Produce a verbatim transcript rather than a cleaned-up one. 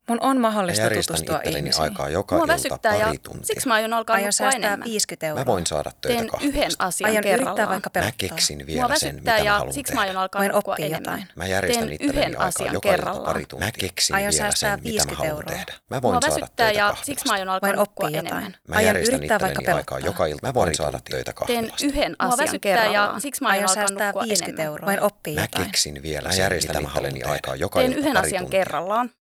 Mun on Mä mahdollista järjestän tutustua itselleni ihmisiin. aikaa joka Mua ilta väsyttää ja pari tuntia. siksi mä aion alkaa Aion nukkua säästää enemmän. viisikymmentä euroa. Mä voin saada töitä Teen kahdesta. yhden asian Aion yrittää kerrallaan. vaikka Mä pelottaa. keksin Mua vielä sen, väsyttää mitä mä ja haluan siksi tehdä. mä aion alkaa Voin nukkua oppia enemmän. jotain. Mä järjestän Teen itselleni yhden aikaa asian joka ilta kerrallaan. pari tuntia. Mä keksin Aion vielä säästää sen, mitä mä viisikymmentä haluan euroa. tehdä. Mä voin Mua saada väsyttää töitä ja kahdesta. siksi mä aion alkaa Voin nukkua oppia enemmän. jotain. Mä Aion järjestän yrittää vaikka itselleni aikaa pelottaa. joka ilta Mä voin voin saada töitä Teen kahdesta. yhden Mua asian väsyttää kerrallaan. ja siksi mä aion Aion alkaa säästää nukkua viisikymmentä enemmän. euroa. Voin oppia Mä jotain. keksin vielä sen, mitä mä haluan tehdä. Mä järjestän itselleni aikaa joka Teen ilta yhden pari asian tuntia. kerrallaan.